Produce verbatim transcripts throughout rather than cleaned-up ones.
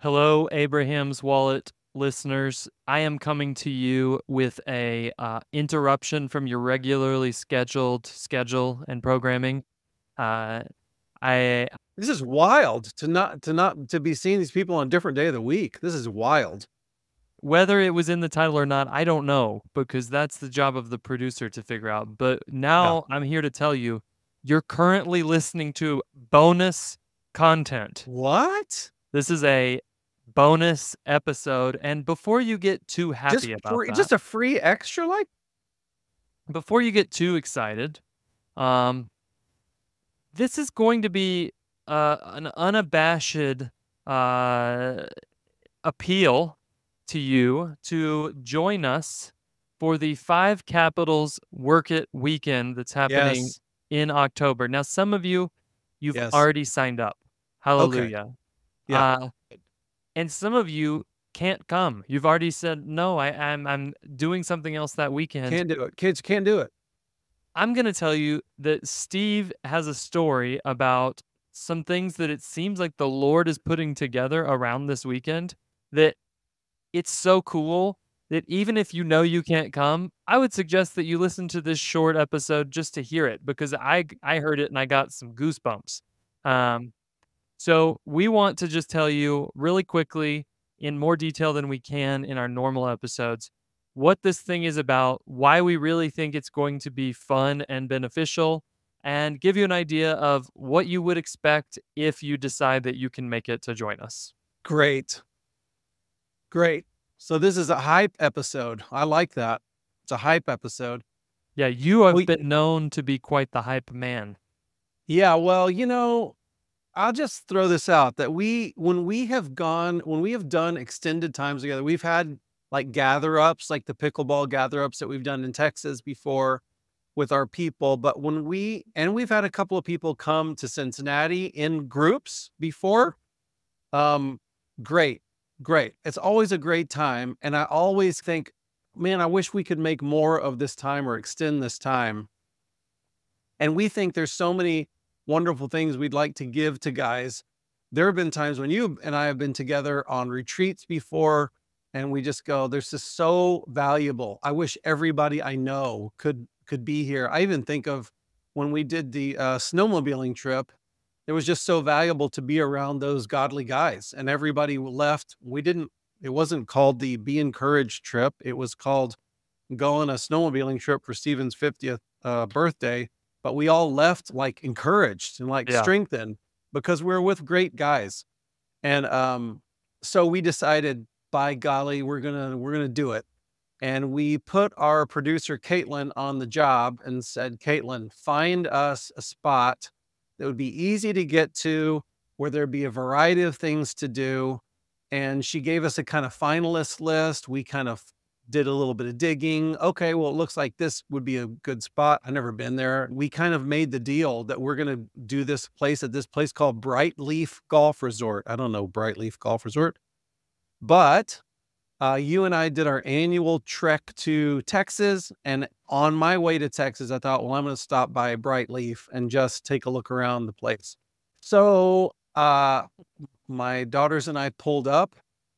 Hello, Abraham's Wallet listeners. I am coming to you with a uh, interruption from your regularly scheduled schedule and programming. Uh, I This is wild to not to not to be seeing these people on a different day of the week. This is wild. Whether it was in the title or not, I don't know because that's the job of the producer to figure out. But Yeah. now I'm here to tell you, you're currently listening to bonus content. What? This is a bonus episode, and before you get too Just happy about free that, just a free extra like before you get too excited, um, this is going to be uh, an unabashed uh, appeal to you to join us for the Five Capitals Work It weekend that's happening Yes. in October. Now, some of you, you've Yes. already signed up. Okay. Hallelujah. Yeah. Uh, and some of you can't come. You've already said no. I, I'm I'm doing something else that weekend. Can't do it. Kids can't do it. I'm going to tell you that Steve has a story about some things that it seems like the Lord is putting together around this weekend that it's so cool that even if you know you can't come, I would suggest that you listen to this short episode just to hear it because I I heard it and I got some goosebumps. Um, so we want to just tell you really quickly, in more detail than we can in our normal episodes, what this thing is about, why we really think it's going to be fun and beneficial, and give you an idea of what you would expect if you decide that you can make it to join us. Great. Great. So this is a hype episode. I like that. It's a hype episode. Yeah, you have We been known to be quite the hype man. Yeah, well, you know, I'll just throw this out that we when we have gone when we have done extended times together, we've had like gather ups, like the pickleball gather ups that we've done in Texas before with our people. But when we and we've had a couple of people come to Cincinnati in groups before. Um, great, great. It's always a great time. And I always think, man, I wish we could make more of this time or extend this time. And we think there's so many wonderful things we'd like to give to guys. There have been times when you and I have been together on retreats before, and we just go, this is so valuable. I wish everybody I know could could be here. I even think of when we did the uh, snowmobiling trip, it was just so valuable to be around those godly guys. And everybody left. We didn't, it wasn't called the Be Encouraged trip. It was called go on a snowmobiling trip for Stephen's fiftieth uh, birthday, but we all left like encouraged and like Yeah. strengthened because we were with great guys. And um, so we decided, by golly, we're gonna we're gonna do it. And we put our producer Caitlin on the job and said, Caitlin, find us a spot that would be easy to get to, where there'd be a variety of things to do. And she gave us a kind of finalist list. We kind of did a little bit of digging. Okay, well, it looks like this would be a good spot. I've never been there. We kind of made the deal that we're going to do this place at this place called Bright Leaf Golf Resort. I don't know Bright Leaf Golf Resort, but uh, you and I did our annual trek to Texas. And on my way to Texas, I thought, well, I'm going to stop by Bright Leaf and just take a look around the place. So uh, my daughters and I pulled up.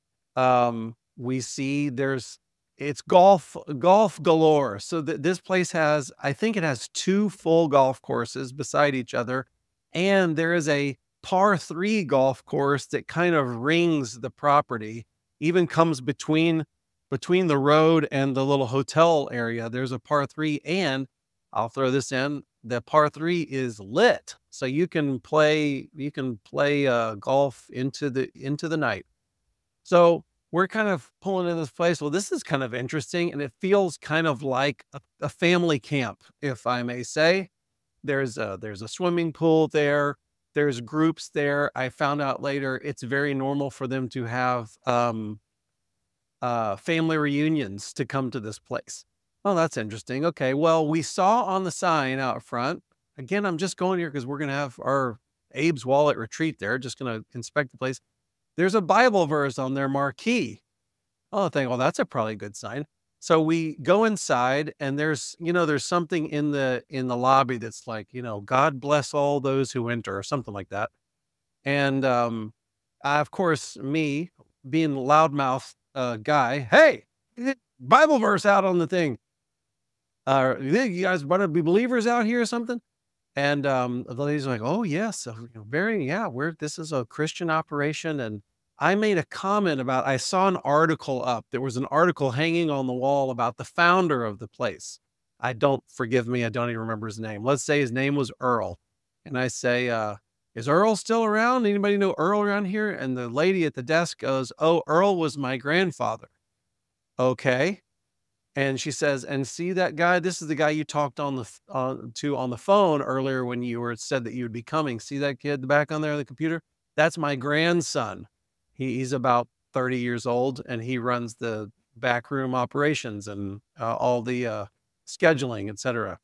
Um, we see there's it's golf golf galore. So th- this place has, I think it has two full golf courses beside each other, and there is a par three golf course that kind of rings the property, even comes between between the road and the little hotel area. There's a par three, and I'll throw this in. The par three is lit, so you can play you can play uh, golf into the into the night. So we're kind of pulling in this place. Well, this is kind of interesting, and it feels kind of like a, a family camp, if I may say. There's a there's a swimming pool there. There's groups there. I found out later it's very normal for them to have um, uh, family reunions to come to this place. Oh, that's interesting. Okay, well, we saw on the sign out front. Again, I'm just going here because we're going to have our Abe's Wallet retreat there. Just going to inspect the place. There's a Bible verse on their marquee. Oh, I think, well, that's a probably good sign. So we go inside, and there's, you know, there's something in the in the lobby that's like, you know, God bless all those who enter, or something like that. And um, I, of course, me, being loudmouth uh, guy. Hey, Bible verse out on the thing. Uh, you think you guys want to be believers out here or something? And um, the lady's like, "Oh yes, uh, you know, very yeah. We're this is a Christian operation." And I made a comment about I saw an article up. There was an article hanging on the wall about the founder of the place. I don't forgive me. I don't even remember his name. Let's say his name was Earl, and I say, uh, "Is Earl still around? Anybody know Earl around here?" And the lady at the desk goes, "Oh, Earl was my grandfather." Okay. And she says, "And see that guy? This is the guy you talked on the f- uh, to on the phone earlier when you were said that you would be coming. See that kid in the back on there on the computer? That's my grandson. He, he's about thirty years old, and he runs the backroom operations and uh, all the uh, scheduling, et cetera"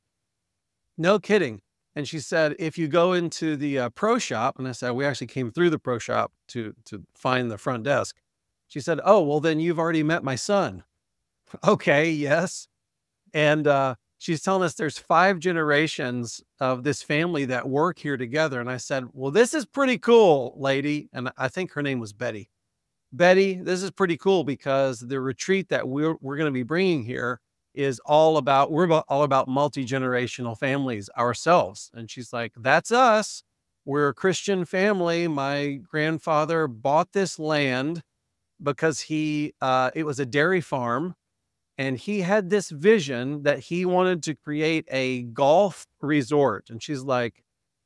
No kidding. And she said, "If you go into the uh, pro shop," and I said, "We actually came through the pro shop to to find the front desk." She said, "Oh, well, then you've already met my son." Okay, yes. And uh, she's telling us there's five generations of this family that work here together. And I said, "Well, this is pretty cool, lady." And I think her name was Betty. "Betty, this is pretty cool because the retreat that we're, we're going to be bringing here is all about, we're about, all about multi-generational families ourselves." And she's like, "That's us. We're a Christian family. My grandfather bought this land because he, uh, it was a dairy farm, and he had this vision that he wanted to create a golf resort." And she's like,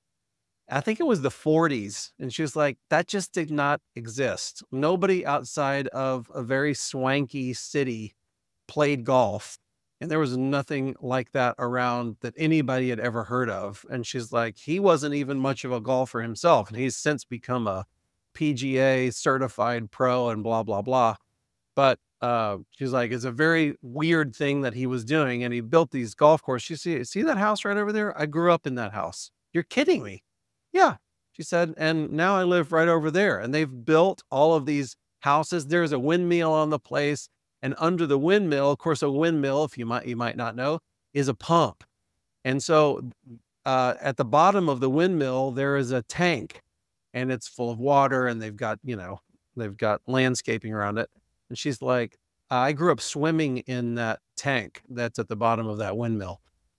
I think it was the forties. And she was like, "That just did not exist. Nobody outside of a very swanky city played golf. And there was nothing like that around that anybody had ever heard of." And she's like, "He wasn't even much of a golfer himself. And he's since become a P G A certified pro and blah, blah, blah." But uh, she's like, "It's a very weird thing that he was doing." And he built these golf courses. You see, see that house right over there? I grew up in that house. You're kidding me. Yeah. She said, "And now I live right over there." And they've built all of these houses. There's a windmill on the place. And under the windmill, of course, a windmill, if you might, you might not know, is a pump. And so uh, at the bottom of the windmill, there is a tank, and it's full of water, and they've got, you know, they've got landscaping around it. And she's like, "I grew up swimming in that tank that's at the bottom of that windmill."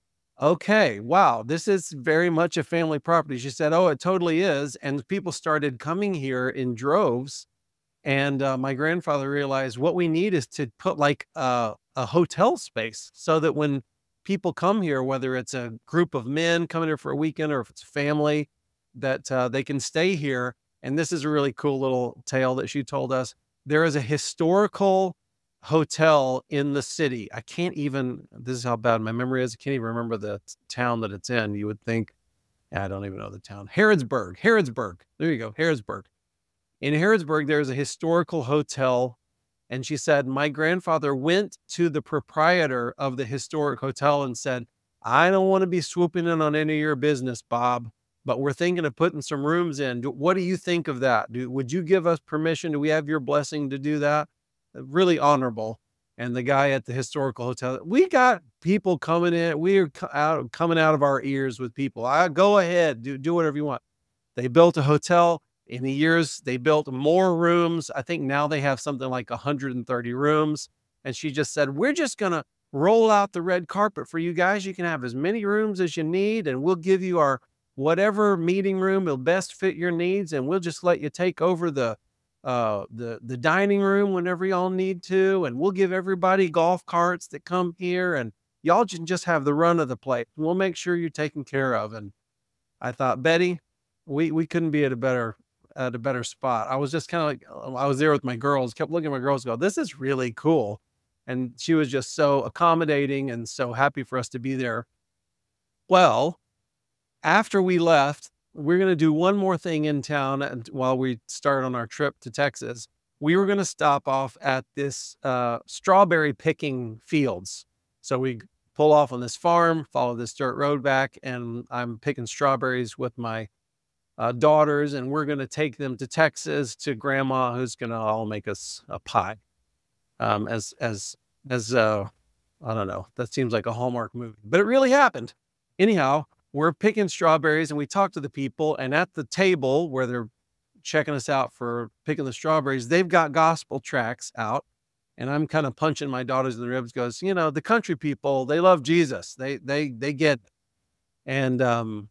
Okay, wow, this is very much a family property. She said, "Oh, it totally is." And people started coming here in droves. And uh, my grandfather realized what we need is to put like a, a hotel space so that when people come here, whether it's a group of men coming here for a weekend or if it's a family, that uh, they can stay here. And this is a really cool little tale that she told us. There is a historical hotel in the city. I can't even, this is how bad my memory is. I can't even remember the t- town that it's in. You would think, I don't even know the town. Harrodsburg, Harrodsburg. There you go, Harrodsburg. In Harrodsburg, there's a historical hotel. And she said, my grandfather went to the proprietor of the historic hotel and said, "I don't want to be swooping in on any of your business, Bob, but we're thinking of putting some rooms in. Do- What do you think of that? Do, would you give us permission? Do we have your blessing to do that?" Uh, Really honorable. And the guy at the historical hotel, "We got people coming in. We are co- out, coming out of our ears with people. I go ahead, do, do whatever you want." They built a hotel. In the years, they built more rooms. I think now they have something like one hundred thirty rooms. And she just said, "We're just going to roll out the red carpet for you guys. You can have as many rooms as you need, and we'll give you our whatever meeting room will best fit your needs. And we'll just let you take over the uh the the dining room whenever y'all need to. And we'll give everybody golf carts that come here, and y'all can just have the run of the place. We'll make sure you're taken care of." And I thought, Betty, we we couldn't be at a better at a better spot. I was just kind of like, uh, I was there with my girls, kept looking at my girls, go, "This is really cool." And she was just so accommodating and so happy for us to be there. Well, after we left, we're going to do one more thing in town and while we start on our trip to Texas. We were going to stop off at this uh, strawberry picking fields. So we pull off on this farm, follow this dirt road back, and I'm picking strawberries with my uh, daughters, and we're going to take them to Texas to grandma, who's going to all make us a pie. Um, as, as, as, uh, I don't know, that seems like a Hallmark movie, but it really happened. Anyhow, we're picking strawberries and we talk to the people, and at the table where they're checking us out for picking the strawberries, they've got gospel tracts out. And I'm kind of punching my daughters in the ribs, goes, you know, the country people, they love Jesus. They they they get it. And um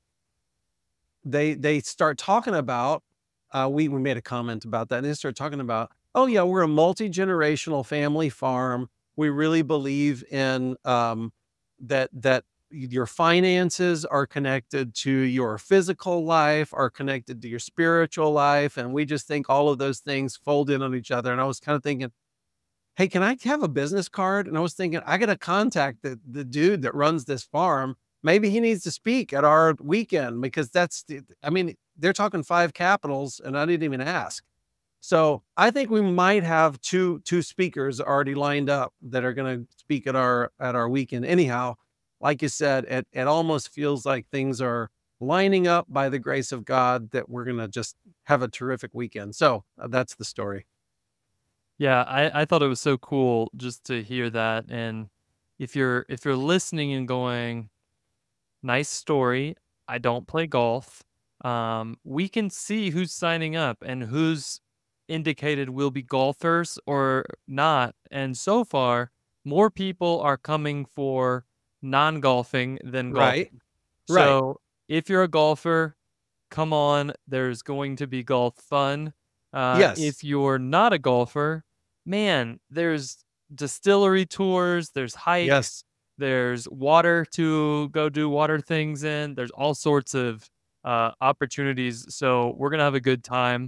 they they start talking about uh we we made a comment about that. And they start talking about, oh yeah, we're a multi-generational family farm. We really believe in um that that your finances are connected to your physical life, are connected to your spiritual life. And we just think all of those things fold in on each other. And I was kind of thinking, hey, can I have a business card? And I was thinking, I got to contact the, the dude that runs this farm. Maybe he needs to speak at our weekend because that's, the, I mean, they're talking five capitals and I didn't even ask. So I think we might have two, two speakers already lined up that are going to speak at our, at our weekend. Anyhow, like you said, it, it almost feels like things are lining up by the grace of God that we're going to just have a terrific weekend. So uh, that's the story. Yeah, I, I thought it was so cool just to hear that. And if you're if you're listening and going, nice story, I don't play golf. Um, we can see who's signing up and who's indicated will be golfers or not. And so far, more people are coming for non-golfing than Right. golfing. Right. So if you're a golfer, come on, there's going to be golf fun. Uh, Yes. if you're not a golfer, man, there's distillery tours, there's hikes, Yes. there's water to go do water things in. There's all sorts of uh, opportunities. So we're going to have a good time.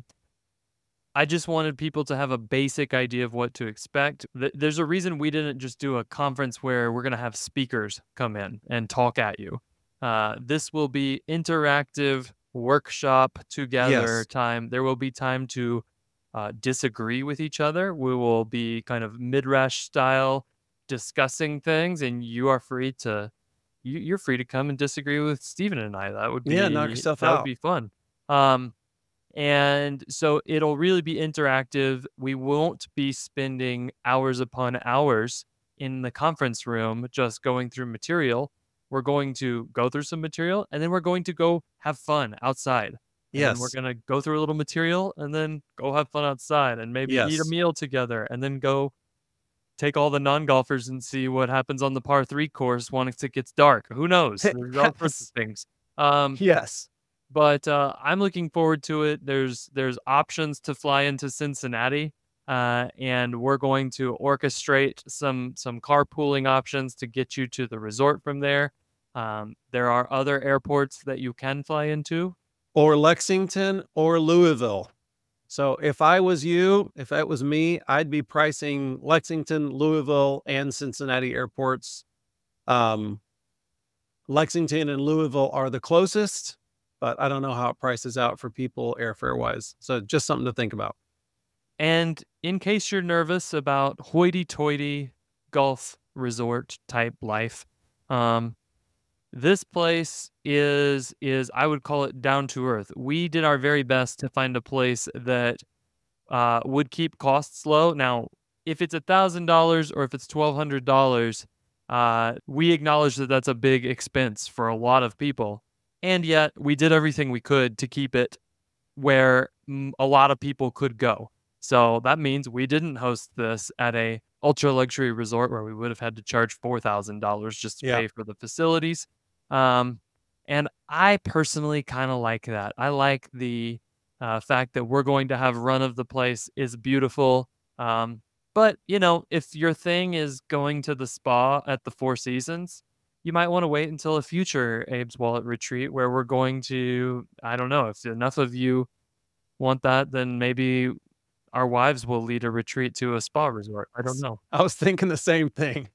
I just wanted people to have a basic idea of what to expect. Th- There's a reason we didn't just do a conference where we're going to have speakers come in and talk at you. Uh, this will be interactive workshop together Yes. time. There will be time to uh, disagree with each other. We will be kind of midrash style discussing things, and you are free to you, you're free to come and disagree with Steven and I. That would Yeah, knock be yourself that would out. be fun. Um, and so it'll really be interactive. We won't be spending hours upon hours in the conference room just going through material. We're going to go through some material and then we're going to go have fun outside. And then we're Yes. going to go through a little material and then go have fun outside and maybe eat a Yes. meal together and then go take all the non-golfers and see what happens on the par three course once it gets dark. Who knows? There's all sorts of Yes. things. Um, Yes. but, uh, I'm looking forward to it. There's there's options to fly into Cincinnati, uh, and we're going to orchestrate some some carpooling options to get you to the resort from there. Um, there are other airports that you can fly into. Or Lexington or Louisville. So if I was you, if that was me, I'd be pricing Lexington, Louisville, and Cincinnati airports. Um, Lexington and Louisville are the closest, but I don't know how it prices out for people airfare wise. So just something to think about. And in case you're nervous about hoity-toity golf resort type life, um, this place is is I would call it down to earth. We did our very best to find a place that uh, would keep costs low. Now, if it's a thousand dollars or if it's twelve hundred dollars, uh, we acknowledge that that's a big expense for a lot of people, and yet we did everything we could to keep it where mm, a lot of people could go. So that means we didn't host this at a ultra luxury resort where we would have had to charge four thousand dollars just to Yeah. pay for the facilities. Um, and I personally kind of like that. I like the uh, fact that we're going to have run of the place is beautiful. Um, but you know, if your thing is going to the spa at the Four Seasons, you might want to wait until a future Abe's Wallet retreat where we're going to, I don't know, if enough of you want that, then maybe our wives will lead a retreat to a spa resort. I don't know. I was thinking the same thing.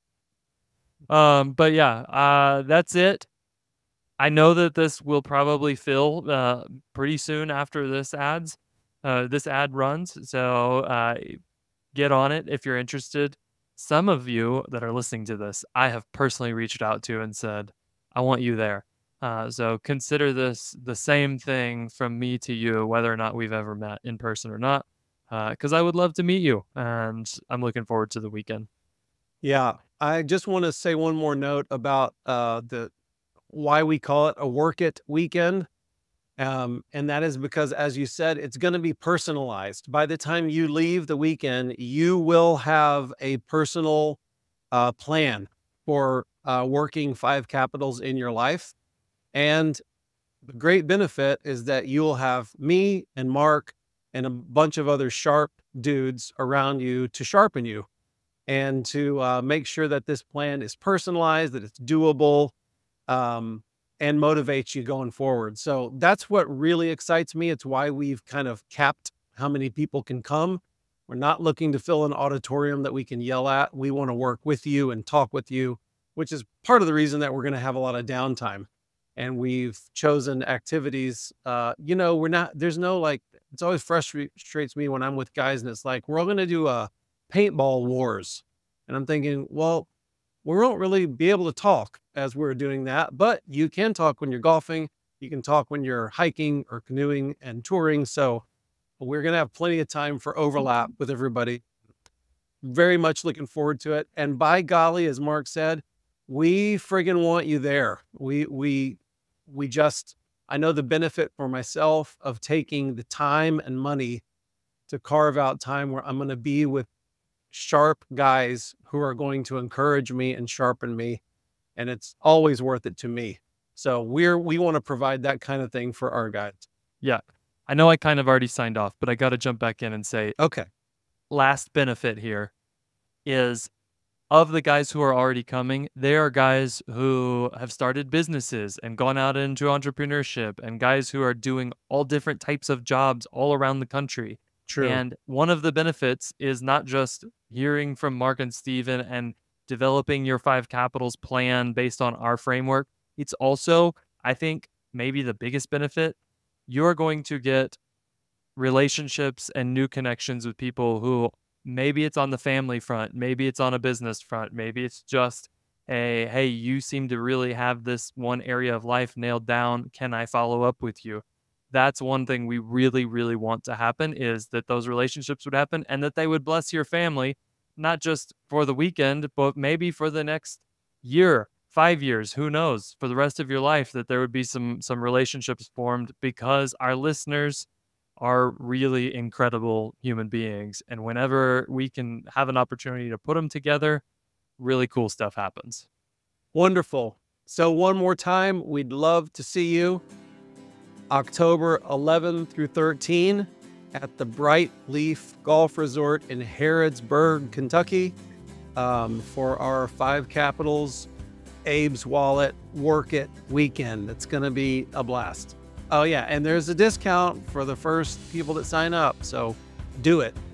Um, but yeah, uh, that's it. I know that this will probably fill uh, pretty soon after this ads, uh, this ad runs. So uh, get on it if you're interested. Some of you that are listening to this, I have personally reached out to and said, I want you there. Uh, so consider this the same thing from me to you, whether or not we've ever met in person or not, because I would love to meet you, and I'm looking forward to the weekend. Yeah. I just want to say one more note about uh, the why we call it a work it weekend. Um, and that is because, as you said, it's going to be personalized. By the time you leave the weekend, you will have a personal uh, plan for uh, working five capitals in your life. And the great benefit is that you'll have me and Mark and a bunch of other sharp dudes around you to sharpen you and to uh, make sure that this plan is personalized, that it's doable, um, and motivates you going forward. So that's what really excites me. It's why we've kind of capped how many people can come. We're not looking to fill an auditorium that we can yell at. We want to work with you and talk with you, which is part of the reason that we're going to have a lot of downtime. And we've chosen activities. Uh, you know, we're not, there's no like, it's always frustrates me when I'm with guys and it's like, we're all going to do a paintball wars. And I'm thinking, well, we won't really be able to talk as we're doing that, but you can talk when you're golfing. You can talk when you're hiking or canoeing and touring. So we're going to have plenty of time for overlap with everybody. Very much looking forward to it. And by golly, as Mark said, we friggin' want you there. We, we, we just, I know the benefit for myself of taking the time and money to carve out time where I'm going to be with sharp guys who are going to encourage me and sharpen me. And it's always worth it to me. So we're, we want to provide that kind of thing for our guys. Yeah. I know I kind of already signed off, but I got to jump back in and say, okay, last benefit here is of the guys who are already coming, there are guys who have started businesses and gone out into entrepreneurship and guys who are doing all different types of jobs all around the country. True. And one of the benefits is not just hearing from Mark and Steven and developing your five capitals plan based on our framework. It's also, I think, maybe the biggest benefit. You're going to get relationships and new connections with people who maybe it's on the family front, maybe it's on a business front, maybe it's just a, hey, you seem to really have this one area of life nailed down. Can I follow up with you? That's one thing we really, really want to happen, is that those relationships would happen and that they would bless your family, not just for the weekend, but maybe for the next year, five years, who knows, for the rest of your life, that there would be some some relationships formed, because our listeners are really incredible human beings. And whenever we can have an opportunity to put them together, really cool stuff happens. Wonderful. So one more time, we'd love to see you October eleventh through thirteenth at the Bright Leaf Golf Resort in Harrodsburg, Kentucky, um, for our Five Capitals Abe's Wallet Work It weekend. It's going to be a blast. Oh yeah, and there's a discount for the first people that sign up, so do it.